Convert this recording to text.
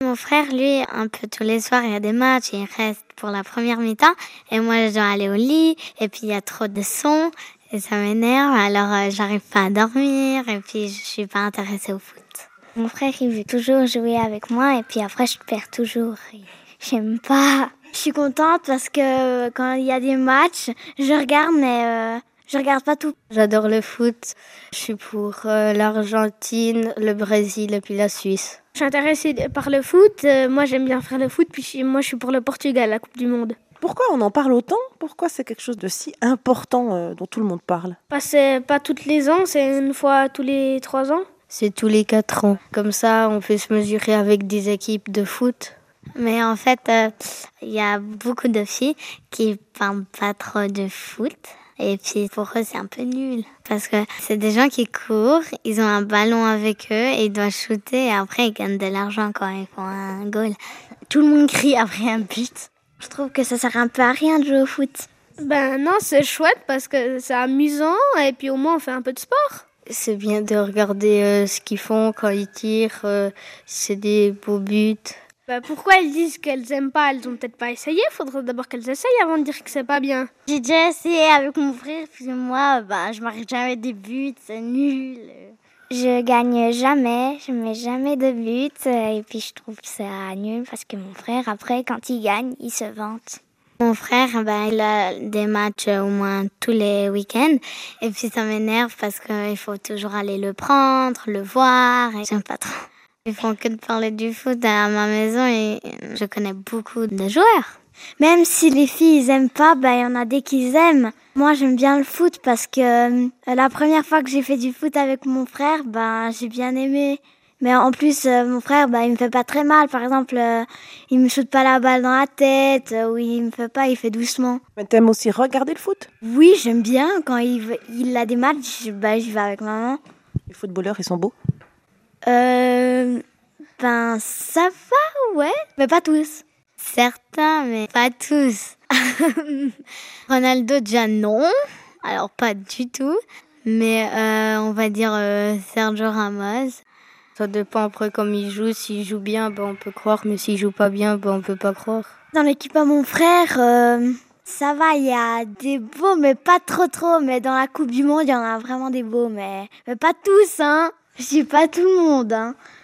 mon frère, lui, un peu tous les soirs, il y a des matchs, il reste pour la première mi-temps. Et moi, je dois aller au lit, et puis il y a trop de sons, et ça m'énerve. Alors, j'arrive pas à dormir, et puis je suis pas intéressée au foot. Mon frère, il veut toujours jouer avec moi, et puis après, je perds toujours. J'aime pas. Je suis contente parce que quand il y a des matchs, je regarde, mais je regarde pas tout. J'adore le foot. Je suis pour l'Argentine, le Brésil et puis la Suisse. Je suis intéressée par le foot. Moi, j'aime bien faire le foot. Puis moi, je suis pour le Portugal, la Coupe du Monde. Pourquoi on en parle autant ? Pourquoi c'est quelque chose de si important dont tout le monde parle ? C'est pas tous les ans, c'est une fois tous les 3 ans. C'est tous les 4 ans. Comme ça, on peut se mesurer avec des équipes de foot. Mais en fait, il y a beaucoup de filles qui parlent pas trop de foot. Et puis pour eux, c'est un peu nul. Parce que c'est des gens qui courent, ils ont un ballon avec eux et ils doivent shooter. Et après, ils gagnent de l'argent quand ils font un goal. Tout le monde crie après un but. Je trouve que ça sert un peu à rien de jouer au foot. Non, c'est chouette parce que c'est amusant et puis au moins on fait un peu de sport. C'est bien de regarder ce qu'ils font quand ils tirent. C'est des beaux buts. Pourquoi elles disent qu'elles aiment pas? Elles ont peut-être pas essayé. Faudrait d'abord qu'elles essayent avant de dire que c'est pas bien. J'ai déjà essayé avec mon frère, puis moi, je marque jamais des buts, c'est nul. Je gagne jamais, je mets jamais de buts, et puis je trouve ça nul parce que mon frère, après, quand il gagne, il se vante. Mon frère, il a des matchs au moins tous les week-ends, et puis ça m'énerve parce qu'il faut toujours aller le prendre, le voir, et j'aime pas trop. Ils font que de parler du foot à ma maison et je connais beaucoup de joueurs. Même si les filles ils aiment pas, il y en a des qui aiment. Moi j'aime bien le foot parce que la première fois que j'ai fait du foot avec mon frère, j'ai bien aimé. Mais en plus mon frère il me fait pas très mal. Par exemple, il me shoote pas la balle dans la tête ou il me fait pas, il fait doucement. Mais t'aimes aussi regarder le foot ? Oui, j'aime bien quand il a des matchs, je vais avec maman. Les footballeurs, ils sont beaux ? Ça va, ouais, mais pas tous. Certains, mais pas tous. Ronaldo, déjà non. Alors, pas du tout. Mais on va dire Sergio Ramos. Ça dépend après comme il joue. S'il joue bien, on peut croire. Mais s'il joue pas bien, on peut pas croire. Dans l'équipe à mon frère, ça va, il y a des beaux, mais pas trop. Mais dans la Coupe du Monde, il y en a vraiment des beaux. Mais pas tous, hein. Je dis pas tout le monde, hein.